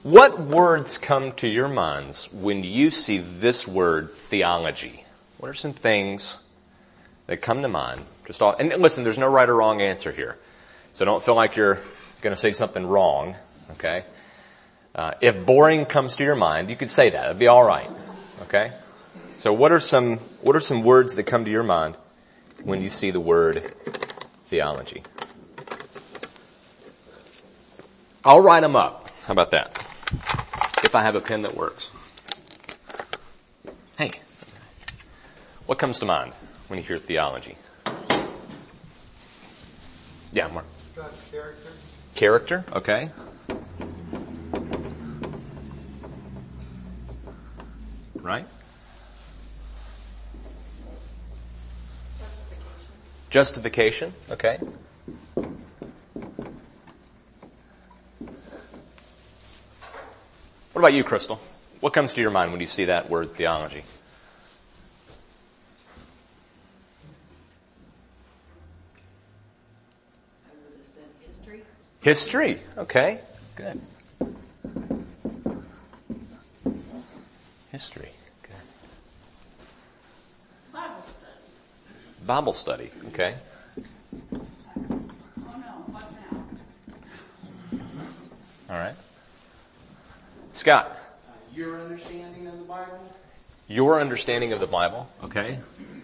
What words come to your minds when you see this word theology? What are some things that come to mind? And listen, there's no right or wrong answer here. So don't feel like you're going to say something wrong, okay? If boring comes to your mind, you could say that. It'd be all right, okay? So what are some words that come to your mind when you see the word theology? I'll write them up. How about that? If I have a pen that works. Hey, what comes to mind when you hear theology? Yeah, Mark. God's character. Character, okay. Right? Justification, okay. What about you, Crystal? What comes to your mind when you see that word theology? I would have said history. History, okay, good. History, good. Bible study. Bible study, okay. Oh no, what now? All right. Scott. Your understanding of the Bible. Your understanding of the Bible, okay.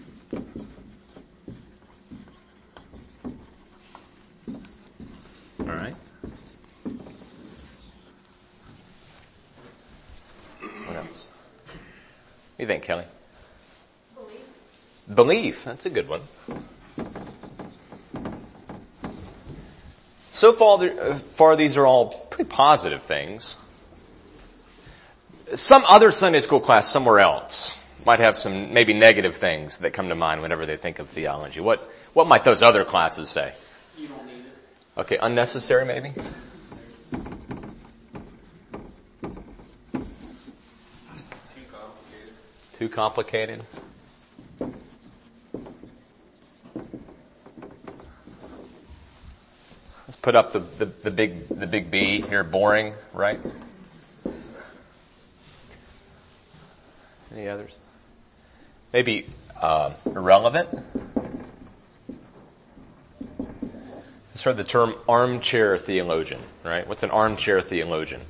All right. What else? What do you think, Kelly? Belief, that's a good one. So far these are all pretty positive things. Some other Sunday school class somewhere else might have some maybe negative things that come to mind whenever they think of theology. What might those other classes say? You don't need it. Okay, unnecessary maybe? Too complicated. Too complicated? Let's put up the big B here, boring, right? Any others? Maybe irrelevant? Let's heard the term armchair theologian, right? What's an armchair theologian?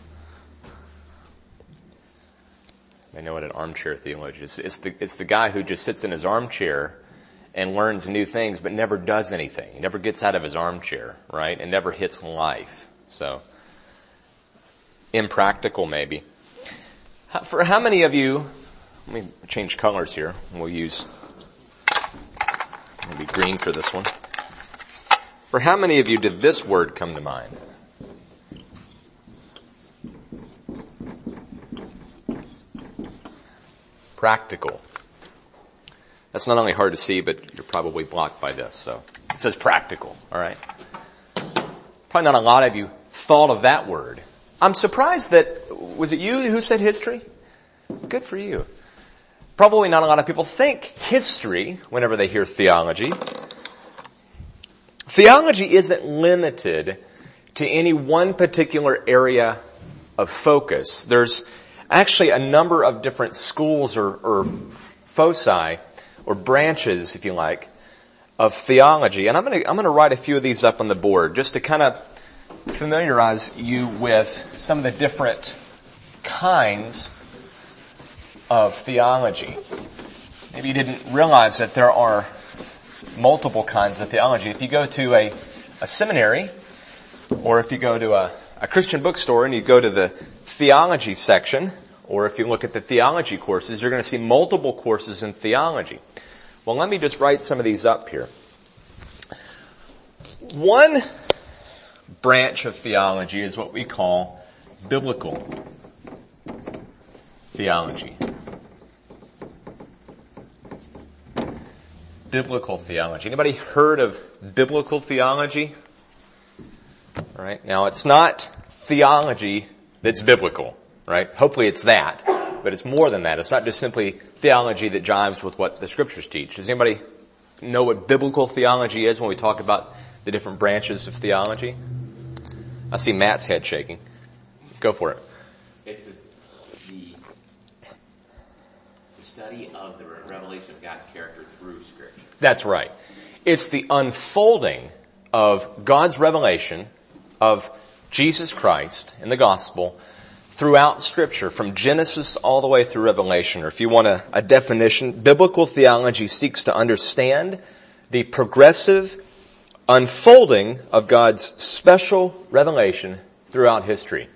I know what an armchair theologian is. It's the guy who just sits in his armchair and learns new things but never does anything. He never gets out of his armchair, right? And never hits life. So, impractical maybe. For how many of you, let me change colors here. We'll use maybe green for this one. For how many of you did this word come to mind? Practical. That's not only hard to see, but you're probably blocked by this. So it says practical, alright? Probably not a lot of you thought of that word. I'm surprised that, was it you who said history? Good for you. Probably not a lot of people think history whenever they hear theology. Theology isn't limited to any one particular area of focus. There's actually a number of different schools or foci, or branches, if you like, of theology. And I'm gonna write a few of these up on the board just to kind of familiarize you with some of the different kinds of theology. Maybe you didn't realize that there are multiple kinds of theology. If you go to a seminary, or if you go to a Christian bookstore and you go to the theology section, or if you look at the theology courses, you're going to see multiple courses in theology. Well, let me just write some of these up here. One branch of theology is what we call biblical theology. Biblical theology. Anybody heard of biblical theology? All right. Now, it's not theology that's biblical, right? Hopefully it's that, but it's more than that. It's not just simply theology that jives with what the scriptures teach. Does anybody know what biblical theology is when we talk about the different branches of theology? I see Matt's head shaking. Go for it. It's the study of the revelation of God's character through Scripture. That's right. It's the unfolding of God's revelation of Jesus Christ in the gospel throughout Scripture, from Genesis all the way through Revelation. Or if you want a definition, biblical theology seeks to understand the progressive unfolding of God's special revelation throughout history.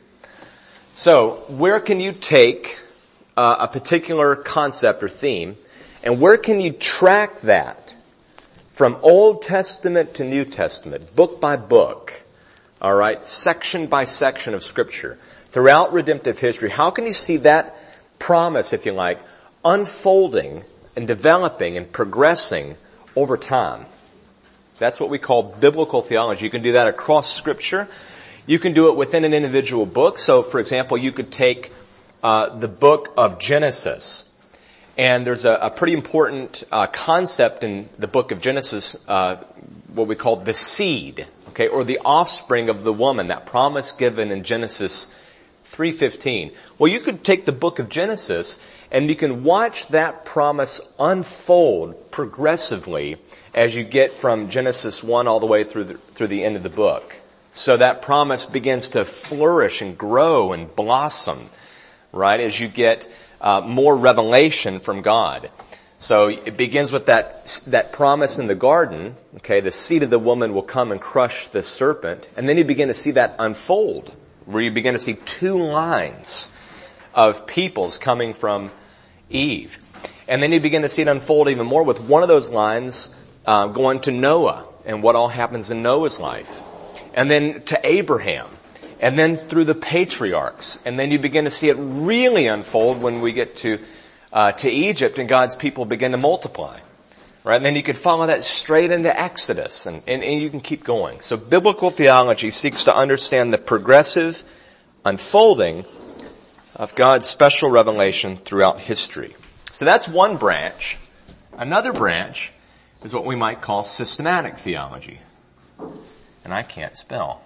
So, where can you take a particular concept or theme, and where can you track that from Old Testament to New Testament, book by book, all right, section by section of Scripture, throughout redemptive history? How can you see that promise, if you like, unfolding and developing and progressing over time? That's what we call biblical theology. You can do that across Scripture. You can do it within an individual book. So, for example, you could take the book of Genesis, and there's a pretty important concept in the book of Genesis, what we call the seed, okay, or the offspring of the woman, that promise given in Genesis 3:15. Well, you could take the book of Genesis and you can watch that promise unfold progressively as you get from Genesis 1 all the way through the end of the book. So that promise begins to flourish and grow and blossom, right, as you get more revelation from God. So it begins with that promise in the garden, okay, the seed of the woman will come and crush the serpent, and then you begin to see that unfold, where you begin to see two lines of peoples coming from Eve. And then you begin to see it unfold even more with one of those lines going to Noah and what all happens in Noah's life. And then to Abraham. And then through the patriarchs. And then you begin to see it really unfold when we get to Egypt and God's people begin to multiply. Right? And then you could follow that straight into Exodus and you can keep going. So biblical theology seeks to understand the progressive unfolding of God's special revelation throughout history. So that's one branch. Another branch is what we might call systematic theology. And I can't spell.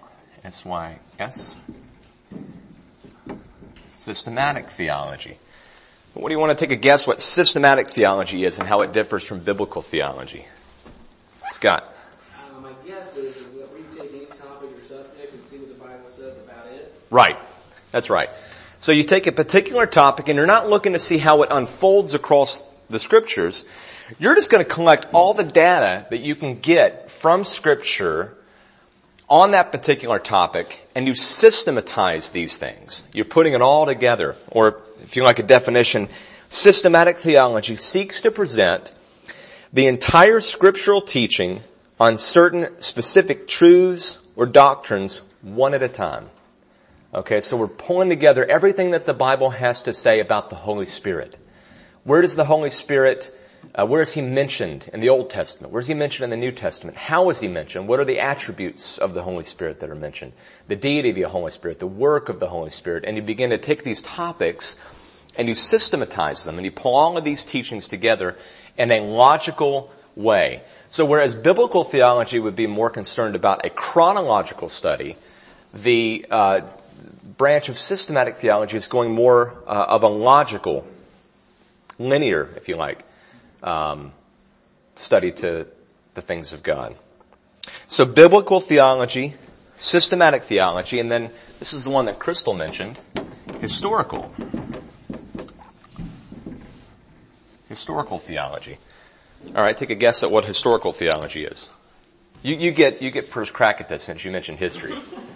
S-Y-S. Systematic theology. But what do you want to take a guess what systematic theology is and how it differs from biblical theology? Scott. My guess is that we take any topic or subject and see what the Bible says about it. Right. That's right. So you take a particular topic and you're not looking to see how it unfolds across the Scriptures. You're just going to collect all the data that you can get from Scripture on that particular topic, and you systematize these things. You're putting it all together. Or, if you like a definition, systematic theology seeks to present the entire scriptural teaching on certain specific truths or doctrines one at a time. Okay, so we're pulling together everything that the Bible has to say about the Holy Spirit. Where does the Holy Spirit, where is He mentioned in the Old Testament? Where is He mentioned in the New Testament? How is He mentioned? What are the attributes of the Holy Spirit that are mentioned? The deity of the Holy Spirit, the work of the Holy Spirit. And you begin to take these topics and you systematize them and you pull all of these teachings together in a logical way. So whereas biblical theology would be more concerned about a chronological study, the branch of systematic theology is going more of a logical, linear, if you like, study to the things of God. So biblical theology, systematic theology, and then this is the one that Crystal mentioned, historical theology. All right, take a guess at what historical theology is. You get first crack at this since you mentioned history.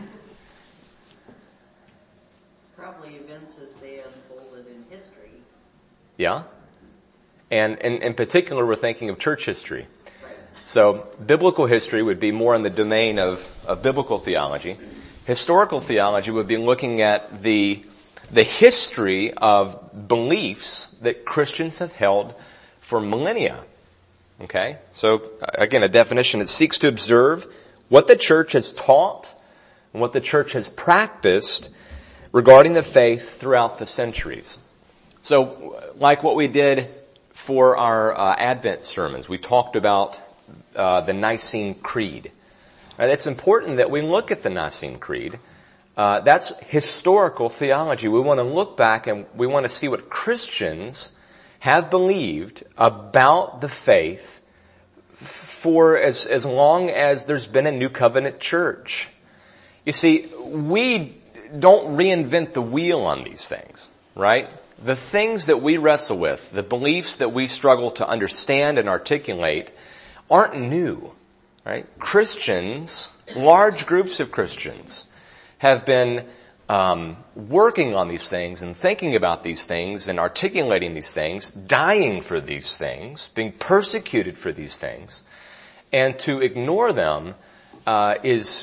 Probably events as they unfolded in history. Yeah? And in particular, we're thinking of church history. So biblical history would be more in the domain of biblical theology. Historical theology would be looking at the history of beliefs that Christians have held for millennia. Okay? So again, a definition, it seeks to observe what the church has taught and what the church has practiced regarding the faith throughout the centuries. So like what we did for our Advent sermons, we talked about the Nicene Creed. Now, it's important that we look at the Nicene Creed That's historical theology. We want to look back and we want to see what Christians have believed about the faith for as long as there's been a New Covenant church. You see, we don't reinvent the wheel on these things, right? The things that we wrestle with, the beliefs that we struggle to understand and articulate aren't new, right? Christians, large groups of Christians, have been working on these things and thinking about these things and articulating these things, dying for these things, being persecuted for these things, and to ignore them it's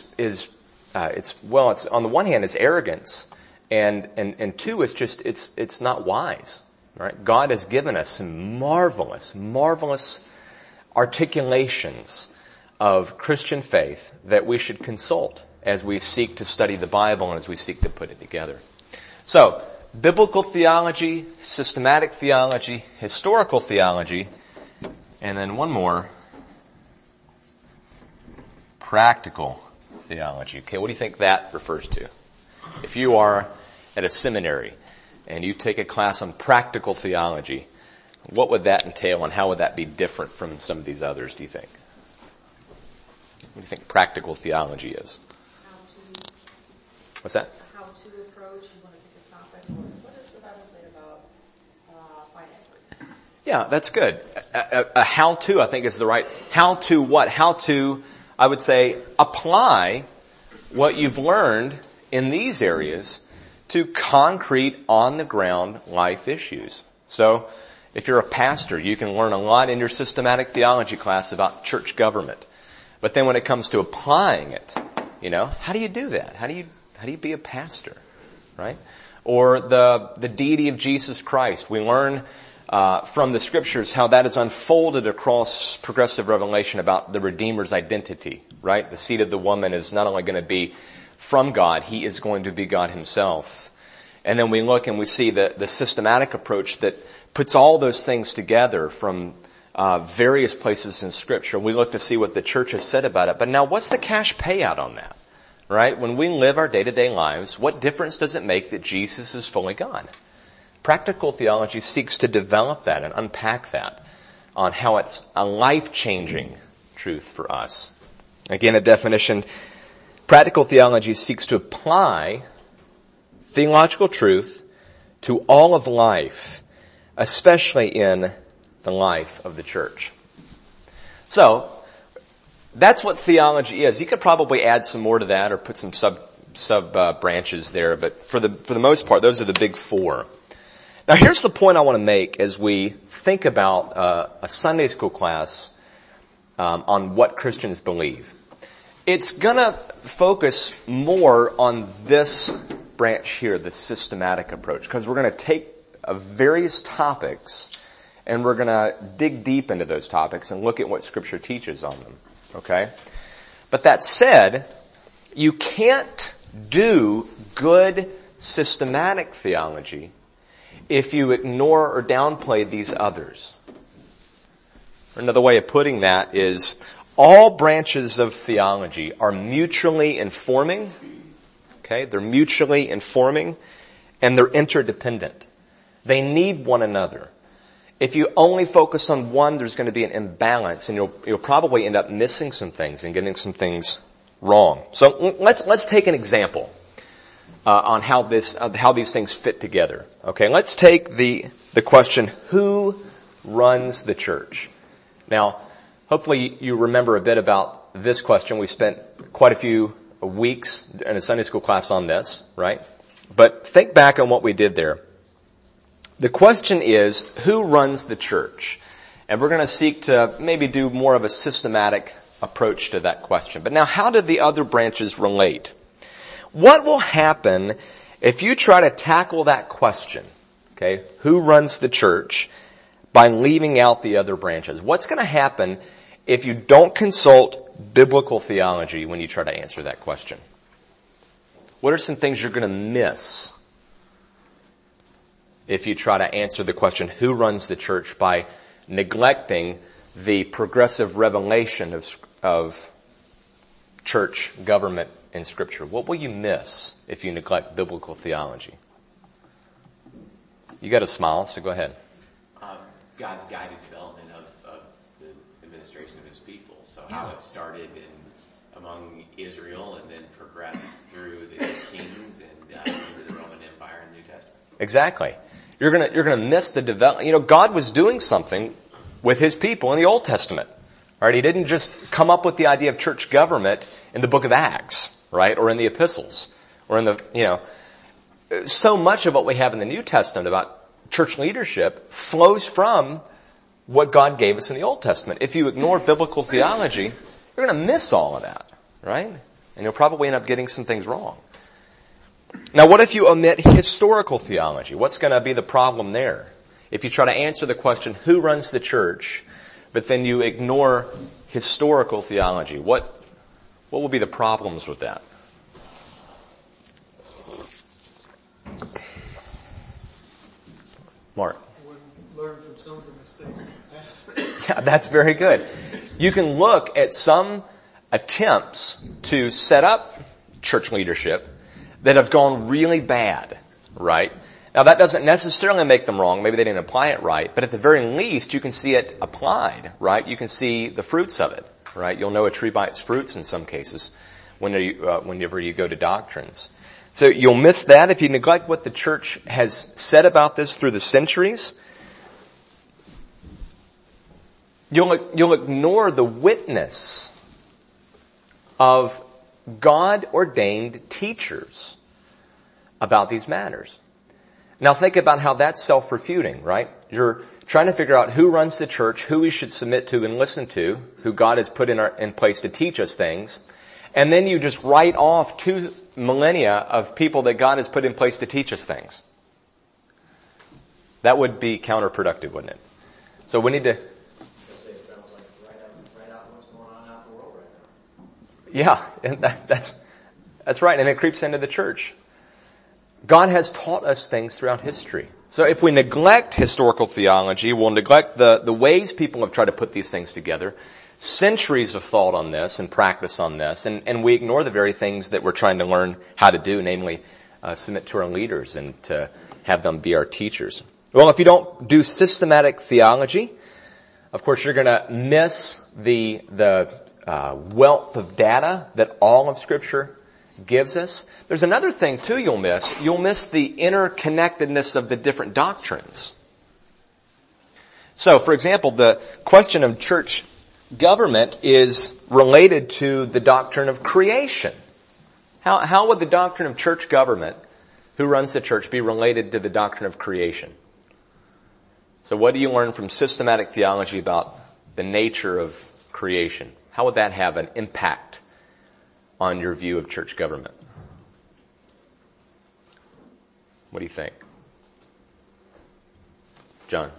on the one hand it's arrogance, and two, it's not wise, right? God has given us some marvelous articulations of Christian faith that we should consult as we seek to study the Bible and as we seek to put it together. So, biblical theology, systematic theology, historical theology, and then one more, practical theology. Okay, what do you think that refers to? If you are at a seminary and you take a class on practical theology, what would that entail and how would that be different from some of these others, do you think? What do you think practical theology is? What's that? A how-to approach. You want to take a topic. What does the Bible say about finances? Yeah, that's good. A how-to, I think, is the right. How to what? How to, I would say, apply what you've learned in these areas to concrete, on-the-ground life issues. So, if you're a pastor, you can learn a lot in your systematic theology class about church government. But then when it comes to applying it, how do you do that? How do you be a pastor, right? Or the deity of Jesus Christ. We learn from the scriptures how that is unfolded across progressive revelation about the Redeemer's identity, right? The seed of the woman is not only going to be from God, he is going to be God himself. And then we look and we see the systematic approach that puts all those things together from various places in scripture. We look to see what the church has said about it. But now what's the cash payout on that? Right? When we live our day-to-day lives, what difference does it make that Jesus is fully God? Practical theology seeks to develop that and unpack that on how it's a life-changing truth for us. Again, a definition, practical theology seeks to apply theological truth to all of life, especially in the life of the church. So, that's what theology is. You could probably add some more to that or put some sub branches there, but for the most part, those are the big four. Now here's the point I want to make as we think about a Sunday school class on what Christians believe. It's gonna focus more on this branch here, the systematic approach, because we're gonna take various topics and we're gonna dig deep into those topics and look at what Scripture teaches on them. Okay? But that said, you can't do good systematic theology if you ignore or downplay these others. Another way of putting that is all branches of theology are mutually informing. Okay? They're mutually informing and they're interdependent. They need one another. If you only focus on one, there's going to be an imbalance, and you'll probably end up missing some things and getting some things wrong. So let's take an example on how these things fit together. Okay, let's take the question: who runs the church? Now, hopefully you remember a bit about this question. We spent quite a few weeks in a Sunday school class on this, right? But think back on what we did there. The question is, who runs the church? And we're going to seek to maybe do more of a systematic approach to that question. But now, how do the other branches relate? What will happen if you try to tackle that question, okay, who runs the church, by leaving out the other branches? What's going to happen if you don't consult biblical theology when you try to answer that question? What are some things you're going to miss if you try to answer the question, who runs the church, by neglecting the progressive revelation of church government in Scripture? What will you miss if you neglect biblical theology? You got a smile, so go ahead. God's guided development of the administration of his people. So how it started among Israel and then progressed through the kings and into the Roman Empire and the New Testament. Exactly. You're gonna miss the development. God was doing something with his people in the Old Testament. Right? He didn't just come up with the idea of church government in the book of Acts, right? Or in the epistles. Or in the, so much of what we have in the New Testament about church leadership flows from what God gave us in the Old Testament. If you ignore biblical theology, you're going to miss all of that, right? And you'll probably end up getting some things wrong. Now, what if you omit historical theology? What's going to be the problem there? If you try to answer the question, who runs the church, but then you ignore historical theology, what will be the problems with that? Mark. Learn from some of the mistakes in the past. Yeah, that's very good. You can look at some attempts to set up church leadership that have gone really bad, right? Now that doesn't necessarily make them wrong. Maybe they didn't apply it right, but at the very least you can see it applied, right? You can see the fruits of it, right? You'll know a tree by its fruits in some cases whenever you go to doctrines. So you'll miss that if you neglect what the church has said about this through the centuries. You'll ignore the witness of God-ordained teachers about these matters. Now think about how that's self-refuting, right? You're trying to figure out who runs the church, who we should submit to and listen to, who God has put in place to teach us things, and then you just write off 2 millennia of people that God has put in place to teach us things. That would be counterproductive, wouldn't it? So we need to... It sounds like right out what's going on out in the world right now. Yeah, and that's right, and it creeps into the church. God has taught us things throughout history. So if we neglect historical theology, we'll neglect the ways people have tried to put these things together, centuries of thought on this and practice on this, and we ignore the very things that we're trying to learn how to do, namely submit to our leaders and to have them be our teachers. Well, if you don't do systematic theology, of course you're going to miss the wealth of data that all of Scripture gives us. There's another thing too you'll miss. You'll miss the interconnectedness of the different doctrines. So, for example, the question of church government is related to the doctrine of creation. How would the doctrine of church government, who runs the church, be related to the doctrine of creation? So what do you learn from systematic theology about the nature of creation? How would that have an impact on your view of church government? What do you think? John?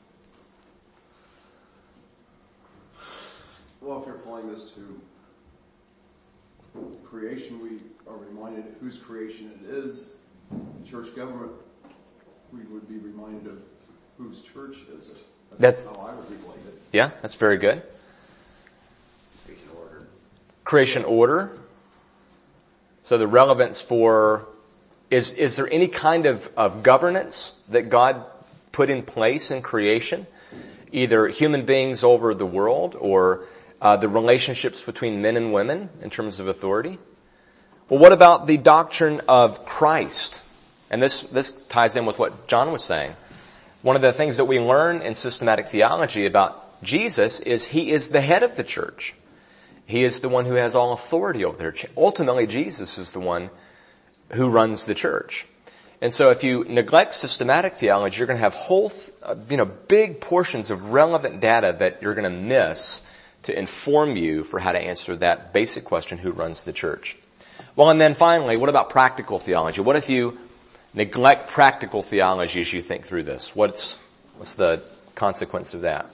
Well, if you're applying this to creation, we are reminded of whose creation it is. Church government, we would be reminded of whose church is it. That's how I would relate it. Yeah, that's very good. Creation order. Creation order. So the relevance for, is there any kind of governance that God put in place in creation? Either human beings over the world or the relationships between men and women in terms of authority? Well, what about the doctrine of Christ? And this ties in with what John was saying. One of the things that we learn in systematic theology about Jesus is he is the head of the church. He is the one who has all authority over the church. Ultimately, Jesus is the one who runs the church. And so if you neglect systematic theology, you're going to have whole, big portions of relevant data that you're going to miss to inform you for how to answer that basic question, who runs the church? Well, and then finally, what about practical theology? What if you neglect practical theology as you think through this? What's the consequence of that?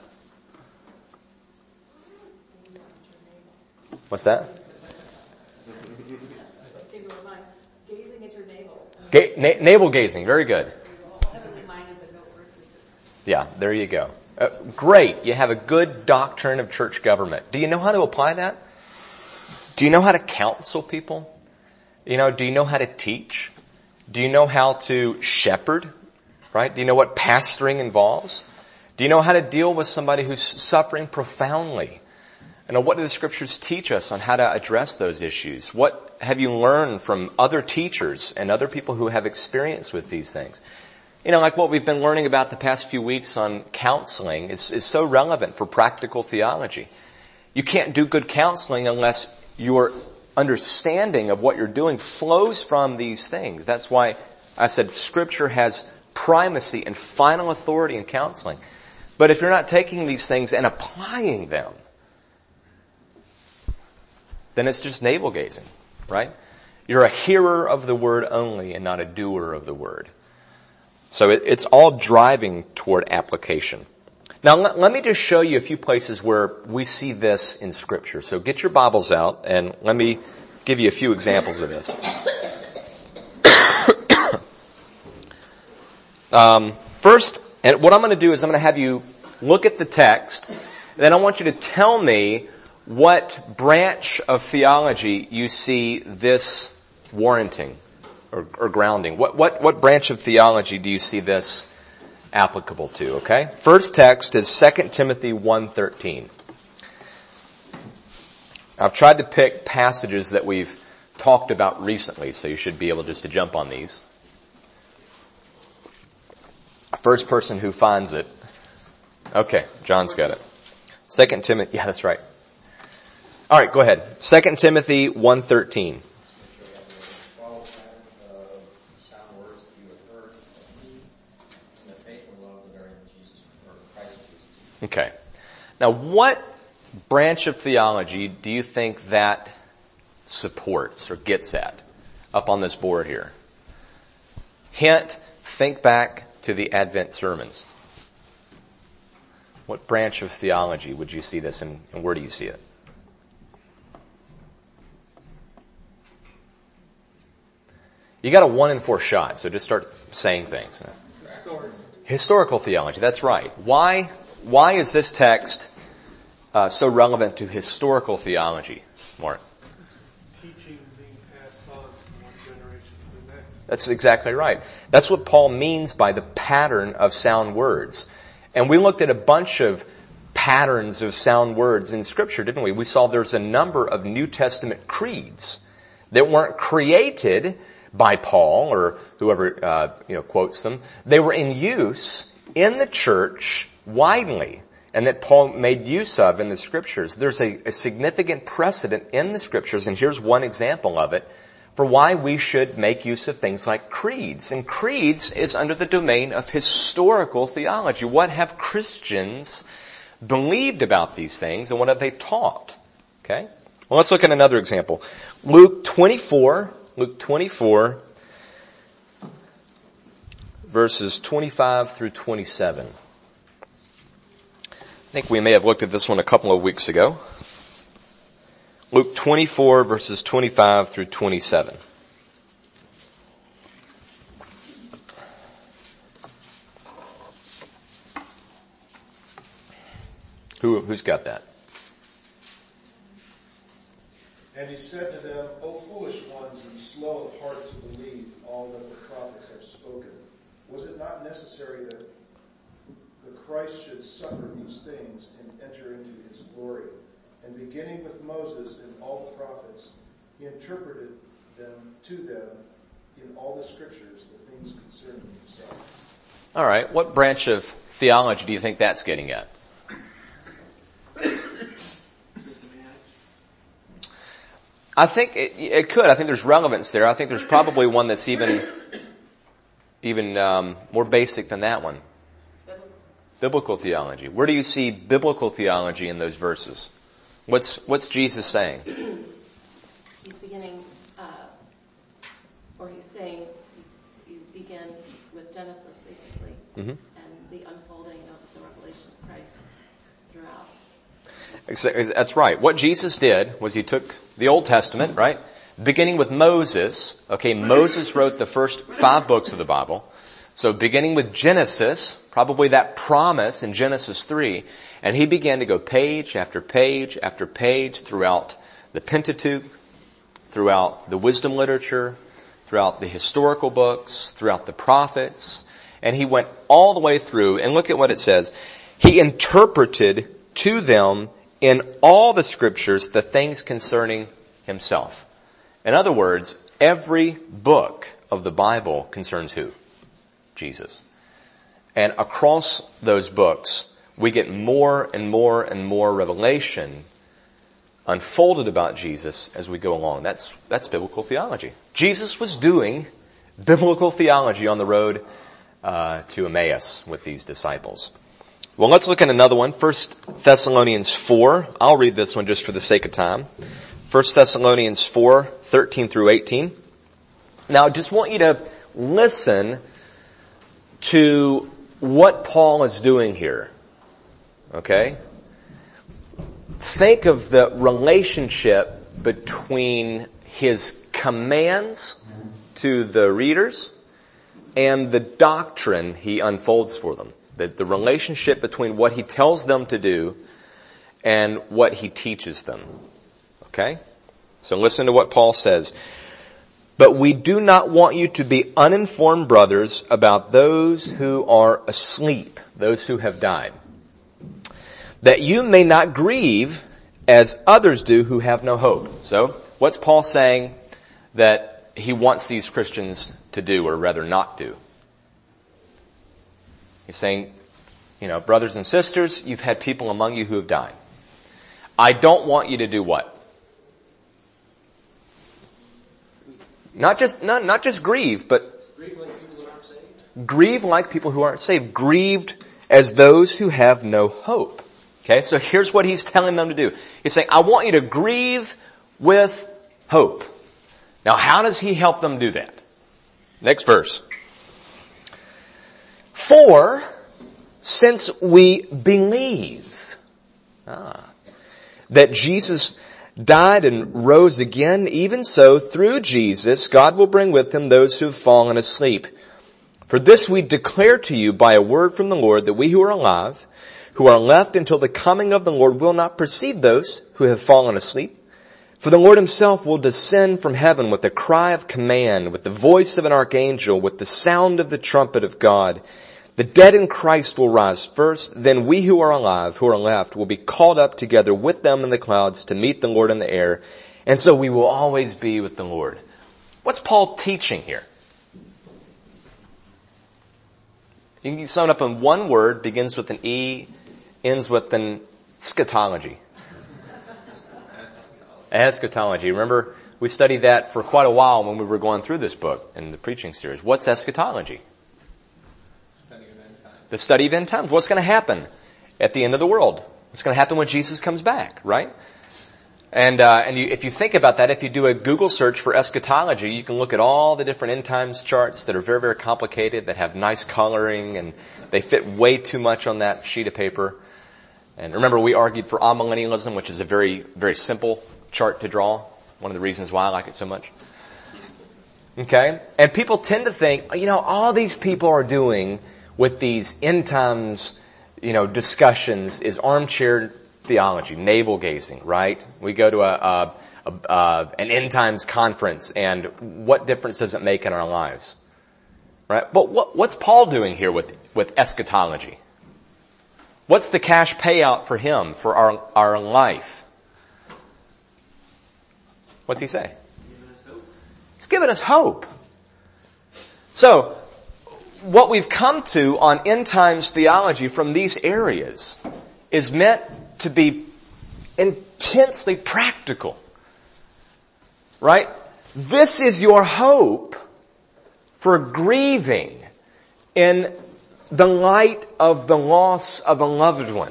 What's that? Gazing at your navel. Navel gazing, very good. Heavenly minded but no earthly. Yeah, there you go. Great, you have a good doctrine of church government. Do you know how to apply that? Do you know how to counsel people? Do you know how to teach? Do you know how to shepherd? Right? Do you know what pastoring involves? Do you know how to deal with somebody who's suffering profoundly? What do the scriptures teach us on how to address those issues? What have you learned from other teachers and other people who have experience with these things? Like what we've been learning about the past few weeks on counseling is so relevant for practical theology. You can't do good counseling unless your understanding of what you're doing flows from these things. That's why I said Scripture has primacy and final authority in counseling. But if you're not taking these things and applying them, then it's just navel-gazing, right? You're a hearer of the word only and not a doer of the word. So it's all driving toward application. Now let me just show you a few places where we see this in Scripture. So get your Bibles out and let me give you a few examples of this. First, and what I'm going to do is I'm going to have you look at the text, then I want you to tell me what branch of theology you see this warranting or grounding. What branch of theology do you see this applicable to, okay? First text is 2 Timothy 1:13. I've tried to pick passages that we've talked about recently, so you should be able just to jump on these. First person who finds it. Okay, John's got it. 2 Timothy, yeah, that's right. All right, go ahead. 2 Timothy 1:13. Okay. Now, what branch of theology do you think that supports or gets at up on this board here? Hint, think back to the Advent sermons. What branch of theology would you see this in, and where do you see it? You got a 1 in 4 shot, so just start saying things. Historical theology, that's right. Why is this text so relevant to historical theology, Mark? Teaching being passed on from one generation to the next. That's exactly right. That's what Paul means by the pattern of sound words. And we looked at a bunch of patterns of sound words in Scripture, didn't we? We saw there's a number of New Testament creeds that weren't created by Paul or whoever quotes them. They were in use in the church widely, and that Paul made use of in the Scriptures. There's a significant precedent in the Scriptures, and here's one example of it, for why we should make use of things like creeds. And creeds is under the domain of historical theology. What have Christians believed about these things, and what have they taught? Okay? Well, let's look at another example. Luke 24, verses 25 through 27. I think we may have looked at this one a couple of weeks ago. Luke 24 verses 25 through 27. Who's got that? And he said to them, O foolish ones and slow of heart to believe all that the prophets have spoken. Was it not necessary that the Christ should suffer these things and enter into his glory? And beginning with Moses and all the prophets, he interpreted them to them in all the scriptures, the things concerning himself. All right, what branch of theology do you think that's getting at? I think it could. I think there's relevance there. I think there's probably one that's even more basic than that one. Biblical theology. Where do you see biblical theology in those verses? What's Jesus saying? He's beginning, or he's saying, you begin with Genesis, basically, and the unfolding of the revelation of Christ throughout. That's right. What Jesus did was he took the Old Testament, right? Beginning with Moses. Okay, Moses wrote the first 5 books of the Bible. So beginning with Genesis, probably that promise in Genesis 3, and he began to go page after page after page throughout the Pentateuch, throughout the wisdom literature, throughout the historical books, throughout the prophets, and he went all the way through, and look at what it says. He interpreted to them in all the scriptures the things concerning himself. In other words, every book of the Bible concerns who? Jesus. And across those books, we get more and more and more revelation unfolded about Jesus as we go along. That's biblical theology. Jesus was doing biblical theology on the road to Emmaus with these disciples. Well, let's look at another one. 1 Thessalonians 4. I'll read this one just for the sake of time. 1 Thessalonians 4, 13 through 18. Now, I just want you to listen to what Paul is doing here. Okay? Think of the relationship between his commands to the readers and the doctrine he unfolds for them. The relationship between what he tells them to do and what he teaches them. Okay? So listen to what Paul says. But we do not want you to be uninformed, brothers, about those who are asleep, those who have died, that you may not grieve as others do who have no hope. So, what's Paul saying that he wants these Christians to do, or rather not do? He's saying, brothers and sisters, you've had people among you who have died. I don't want you to do what? Not just grieve, but Grieve like people who aren't saved. Grieve like people who aren't saved. Grieved as those who have no hope. Okay, so here's what he's telling them to do. He's saying, I want you to grieve with hope. Now, how does he help them do that? Next verse. For since we believe that Jesus died and rose again, even so, through Jesus, God will bring with him those who have fallen asleep. For this we declare to you by a word from the Lord, that we who are alive, who are left until the coming of the Lord, will not precede those who have fallen asleep. For the Lord himself will descend from heaven with a cry of command, with the voice of an archangel, with the sound of the trumpet of God. The dead in Christ will rise first, then we who are alive, who are left, will be called up together with them in the clouds to meet the Lord in the air. And so we will always be with the Lord. What's Paul teaching here? You can sum it up in one word, begins with an E, ends with an eschatology. Eschatology. Remember, we studied that for quite a while when we were going through this book in the preaching series. What's eschatology? The study of end times. What's going to happen at the end of the world? What's going to happen when Jesus comes back, right? And if you think about that, if you do a Google search for eschatology, you can look at all the different end times charts that are very, very complicated, that have nice coloring, and they fit way too much on that sheet of paper. And remember, we argued for amillennialism, which is a very, very simple chart to draw. One of the reasons why I like it so much. Okay? And people tend to think, all these people are doing with these end times, discussions is armchair theology, navel gazing, right? We go to an end times conference, and what difference does it make in our lives? Right? But what's Paul doing here with eschatology? What's the cash payout for him, for our life? What's he say? He's giving us hope. So, what we've come to on end times theology from these areas is meant to be intensely practical. Right? This is your hope for grieving in the light of the loss of a loved one.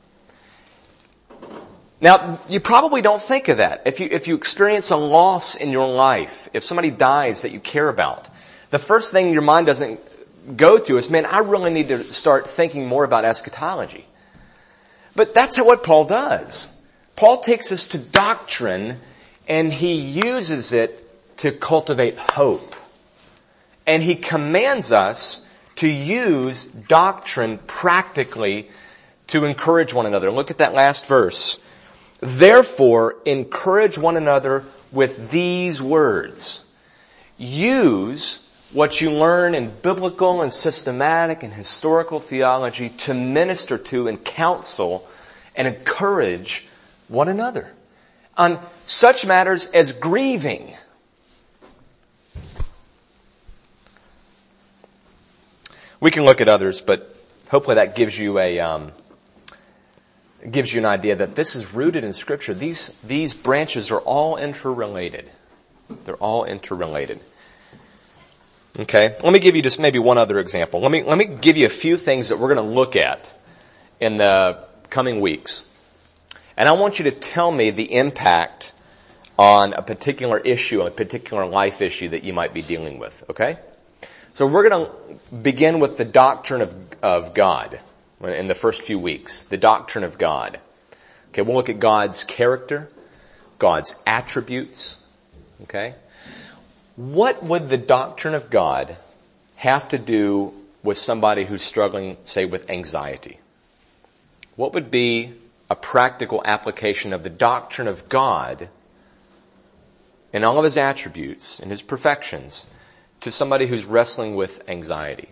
Now, you probably don't think of that. If you experience a loss in your life, if somebody dies that you care about, the first thing your mind doesn't go to is, man, I really need to start thinking more about eschatology. But that's what Paul does. Paul takes us to doctrine and he uses it to cultivate hope. And he commands us to use doctrine practically to encourage one another. Look at that last verse. Therefore, encourage one another with these words. Use what you learn in biblical and systematic and historical theology to minister to and counsel and encourage one another on such matters as grieving. We can look at others, but hopefully that gives you an idea that this is rooted in Scripture. These branches are all interrelated. They're all interrelated. Okay, let me give you just maybe one other example. Let me give you a few things that we're going to look at in the coming weeks. And I want you to tell me the impact on a particular issue, a particular life issue that you might be dealing with, okay? So we're going to begin with the doctrine of God in the first few weeks. The doctrine of God. Okay, we'll look at God's character, God's attributes, okay? What would the doctrine of God have to do with somebody who's struggling, say, with anxiety? What would be a practical application of the doctrine of God and all of His attributes and His perfections to somebody who's wrestling with anxiety?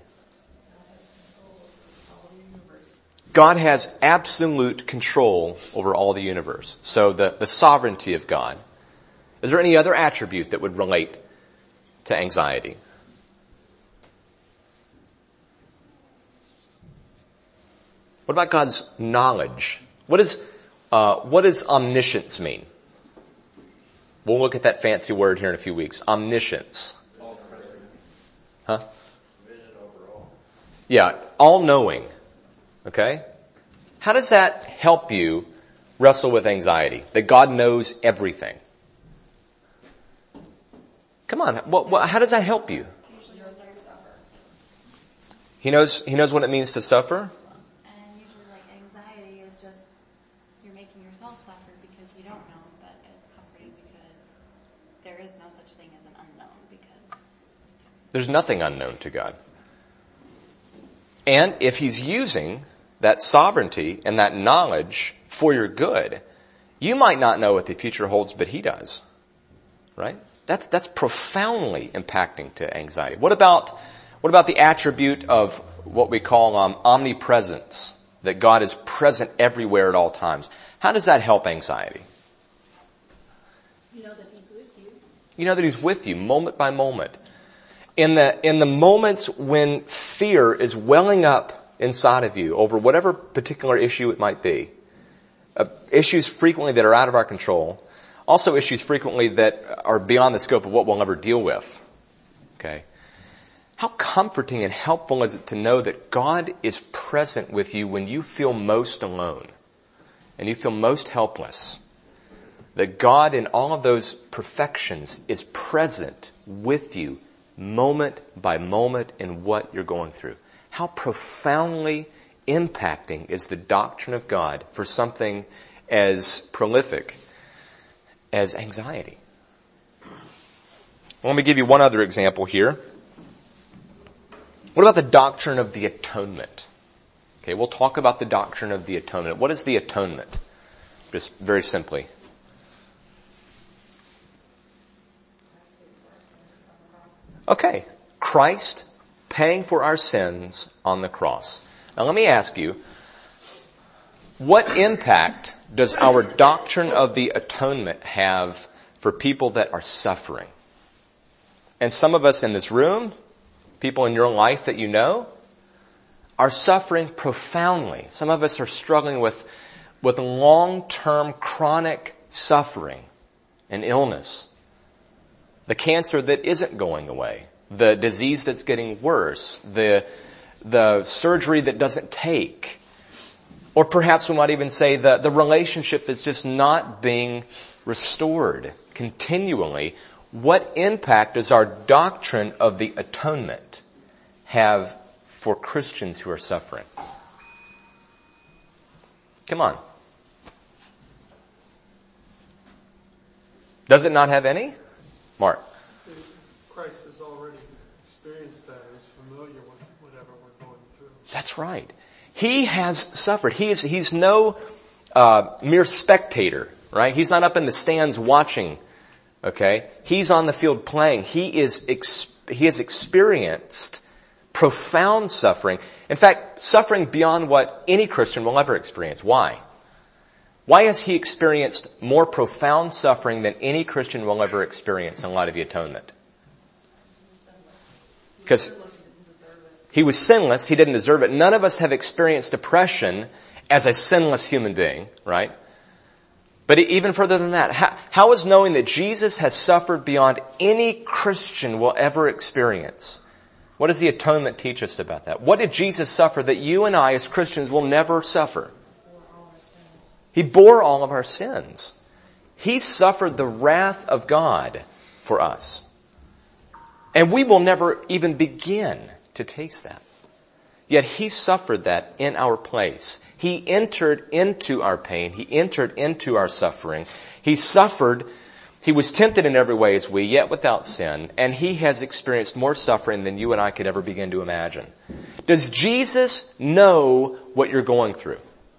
God has absolute control over all the universe. So the sovereignty of God. Is there any other attribute that would relate to anxiety? What about God's knowledge? What does omniscience mean? We'll look at that fancy word here in a few weeks. Omniscience. Huh? Yeah, all-knowing. Okay? How does that help you wrestle with anxiety? That God knows everything. Come on, how does that help you? Usually knows how you suffer. He knows what it means to suffer? And usually like anxiety is just, you're making yourself suffer because you don't know, but it's comforting because there is no such thing as an unknown, because there's nothing unknown to God. And if He's using that sovereignty and that knowledge for your good, you might not know what the future holds, but He does. Right? That's profoundly impacting to anxiety. What about the attribute of what we call omnipresence? That God is present everywhere at all times. How does that help anxiety? You know that He's with you. You know that He's with you moment by moment. In the moments when fear is welling up inside of you over whatever particular issue it might be, issues frequently that are out of our control, also issues frequently that are beyond the scope of what we'll ever deal with. Okay? How comforting and helpful is it to know that God is present with you when you feel most alone and you feel most helpless? That God in all of those perfections is present with you moment by moment in what you're going through. How profoundly impacting is the doctrine of God for something as prolific as anxiety? Well, let me give you one other example here. What about the doctrine of the atonement? Okay, we'll talk about the doctrine of the atonement. What is the atonement? Just very simply. Okay, Christ paying for our sins on the cross. Now let me ask you, what impact does our doctrine of the atonement have for people that are suffering? And some of us in this room, people in your life that you know, are suffering profoundly. Some of us are struggling with long-term chronic suffering and illness. The cancer that isn't going away. The disease that's getting worse. The surgery that doesn't take. Or perhaps we might even say the relationship is just not being restored continually. What impact does our doctrine of the atonement have for Christians who are suffering? Come on. Does it not have any? Mark. Christ has already experienced that and is familiar with whatever we're going through. That's right. He has suffered. He's no mere spectator, right? He's not up in the stands watching Okay? He's on the field playing. He has experienced profound suffering. In fact, suffering beyond what any Christian will ever experience. Why? Why has he experienced more profound suffering than any Christian will ever experience in light of the atonement? Because he was sinless, he didn't deserve it. None of us have experienced oppression as a sinless human being, right? But even further than that, how is knowing that Jesus has suffered beyond any Christian will ever experience? What does the atonement teach us about that? What did Jesus suffer that you and I as Christians will never suffer? He bore all of our sins. He suffered the wrath of God for us. And we will never even begin to taste that. Yet he suffered that in our place. He entered into our pain. He entered into our suffering. He suffered. He was tempted in every way as we, yet without sin. And he has experienced more suffering than you and I could ever begin to imagine. Does Jesus know what you're going through?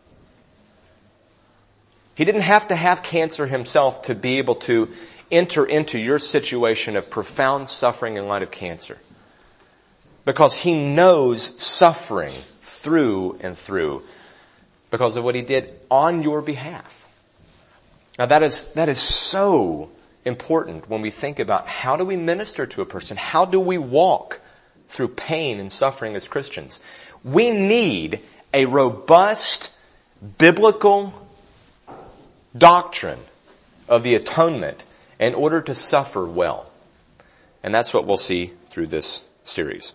He didn't have to have cancer himself to be able to enter into your situation of profound suffering in light of cancer. Because he knows suffering through and through because of what he did on your behalf. Now that is so important when we think about how do we minister to a person? How do we walk through pain and suffering as Christians? We need a robust biblical doctrine of the atonement in order to suffer well. And that's what we'll see through this series.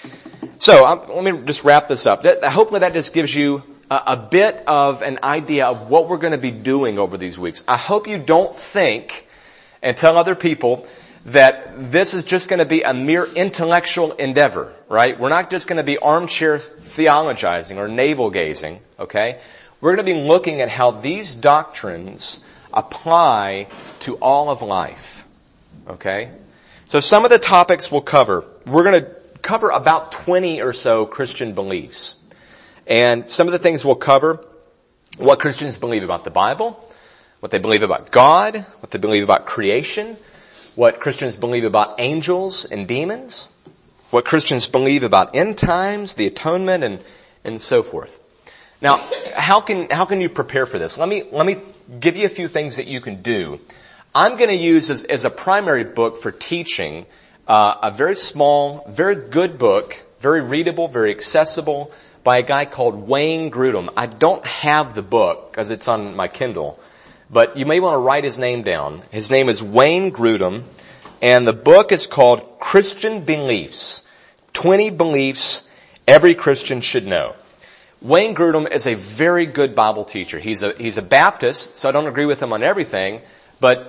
So let me just wrap this up. Hopefully that just gives you a bit of an idea of what we're going to be doing over these weeks. I hope you don't think and tell other people that this is just going to be a mere intellectual endeavor, right? We're not just going to be armchair theologizing or navel-gazing, okay? We're going to be looking at how these doctrines apply to all of life, okay? So some of the topics we'll cover, we're going to cover about 20 or so Christian beliefs. And some of the things we'll cover, what Christians believe about the Bible, what they believe about God, what they believe about creation, what Christians believe about angels and demons, what Christians believe about end times, the atonement, and so forth. Now, how can you prepare for this? Let me give you a few things that you can do. I'm going to use as a primary book for teaching a very small, very good book, very readable, very accessible, by a guy called Wayne Grudem. I don't have the book because it's on my Kindle, but you may want to write his name down. His name is Wayne Grudem, and the book is called Christian Beliefs, 20 Beliefs Every Christian Should Know. Wayne Grudem is a very good Bible teacher. He's a Baptist, so I don't agree with him on everything, but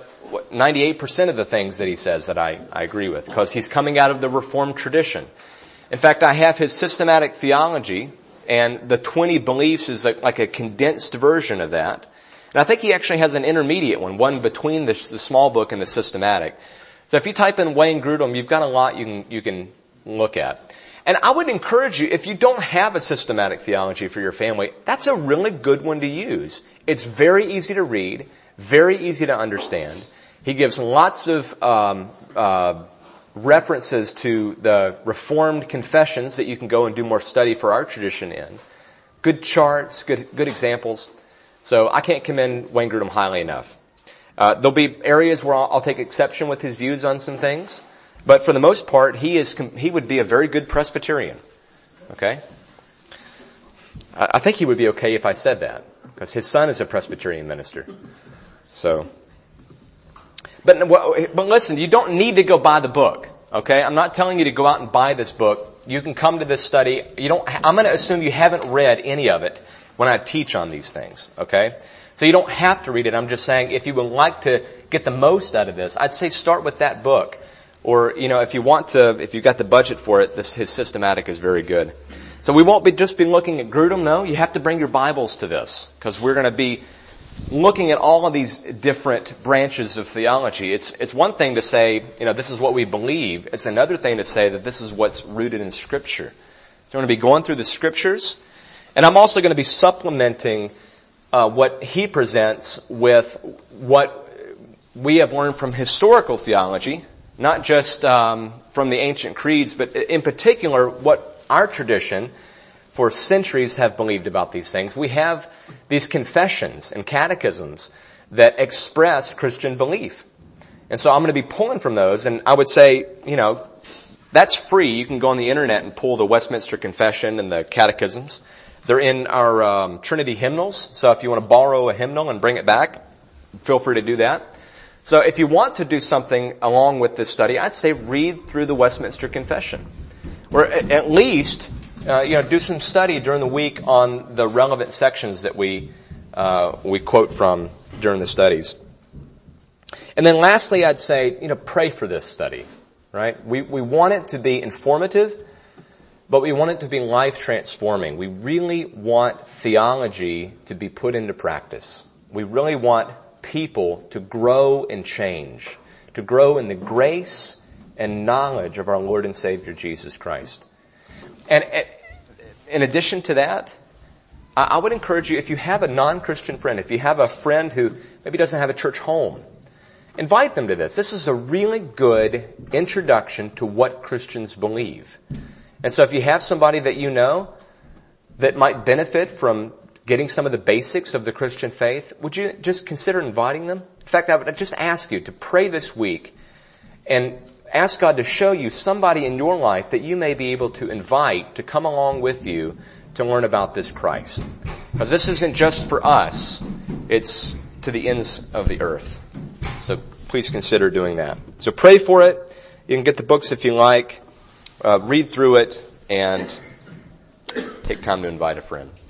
98% of the things that he says that I agree with, because he's coming out of the Reformed tradition. In fact, I have his systematic theology, and the 20 beliefs is like a condensed version of that. And I think he actually has an intermediate one between the small book and the systematic. So if you type in Wayne Grudem, you've got a lot you can look at. And I would encourage you, if you don't have a systematic theology for your family, that's a really good one to use. It's very easy to read, very easy to understand. He gives lots of references to the Reformed confessions that you can go and do more study for our tradition in. Good charts, good examples. So I can't commend Wayne Grudem highly enough. There'll be areas where I'll take exception with his views on some things, but for the most part, he would be a very good Presbyterian. Okay? I think he would be okay if I said that, because his son is a Presbyterian minister. So. But listen, you don't need to go buy the book, okay? I'm not telling you to go out and buy this book. You can come to this study. I'm going to assume you haven't read any of it when I teach on these things, okay? So you don't have to read it. I'm just saying if you would like to get the most out of this, I'd say start with that book. Or, if you've got the budget for it, his systematic is very good. So we won't just be looking at Grudem, no. You have to bring your Bibles to this, because we're going to be looking at all of these different branches of theology. It's one thing to say, this is what we believe. It's another thing to say that this is what's rooted in Scripture. So I'm going to be going through the Scriptures, and I'm also going to be supplementing what he presents with what we have learned from historical theology, not just from the ancient creeds, but in particular what our tradition for centuries have believed about these things. We have these confessions and catechisms that express Christian belief. And so I'm going to be pulling from those, and I would say, that's free. You can go on the internet and pull the Westminster Confession and the catechisms. They're in our Trinity hymnals, so if you want to borrow a hymnal and bring it back, feel free to do that. So if you want to do something along with this study, I'd say read through the Westminster Confession. Or at least, do some study during the week on the relevant sections that we quote from during the studies. And then lastly, I'd say, pray for this study, right? We want it to be informative, but we want it to be life transforming. We really want theology to be put into practice. We really want people to grow and change, to grow in the grace and knowledge of our Lord and Savior Jesus Christ. And in addition to that, I would encourage you, if you have a non-Christian friend, if you have a friend who maybe doesn't have a church home, invite them to this. This is a really good introduction to what Christians believe. And so if you have somebody that you know that might benefit from getting some of the basics of the Christian faith, would you just consider inviting them? In fact, I would just ask you to pray this week and ask God to show you somebody in your life that you may be able to invite to come along with you to learn about this Christ. Because this isn't just for us, it's to the ends of the earth. So please consider doing that. So pray for it. You can get the books if you like, read through it, and take time to invite a friend.